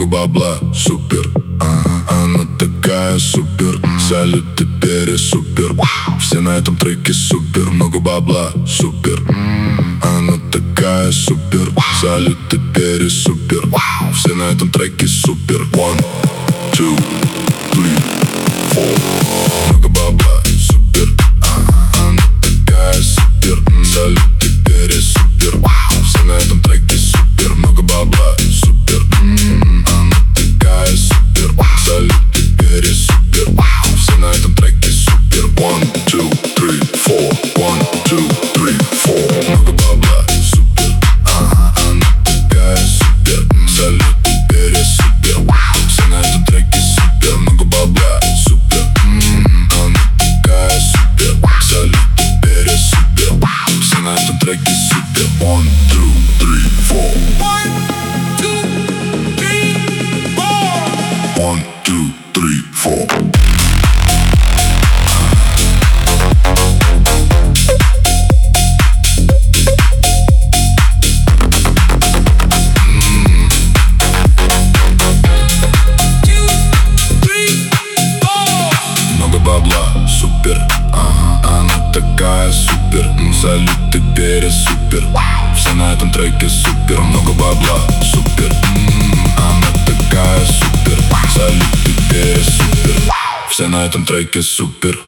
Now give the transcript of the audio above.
много бабла, супер. Она такая супер, салют и пересупер. Все на этом треке супер, много бабла, супер. Она такая супер, салют и пересупер. Все на этом треке супер. 1, 2, 3, 4. Много бабла, супер. Она такая супер, салют и пересупер. Все на этом треке супер, много бабла, супер. Она такая супер, салют и пересупер. Все на этом треке супер. 1, 2, 3, 4. 1, 2, 3, 4. Много бабла, супер. Она такая супер, салют и пересупер. Все на этом треке супер, много бабла, супер. Она такая супер, салют и пересупер. Все на этом треке супер. 1, 2, 3, 4. 1, 2, 3, 4. Бабла, супер, она такая супер, салют и пересупер. Все на этом треке супер, много бабла, супер. Она такая супер, салют и пересупер. Все на этом треке супер.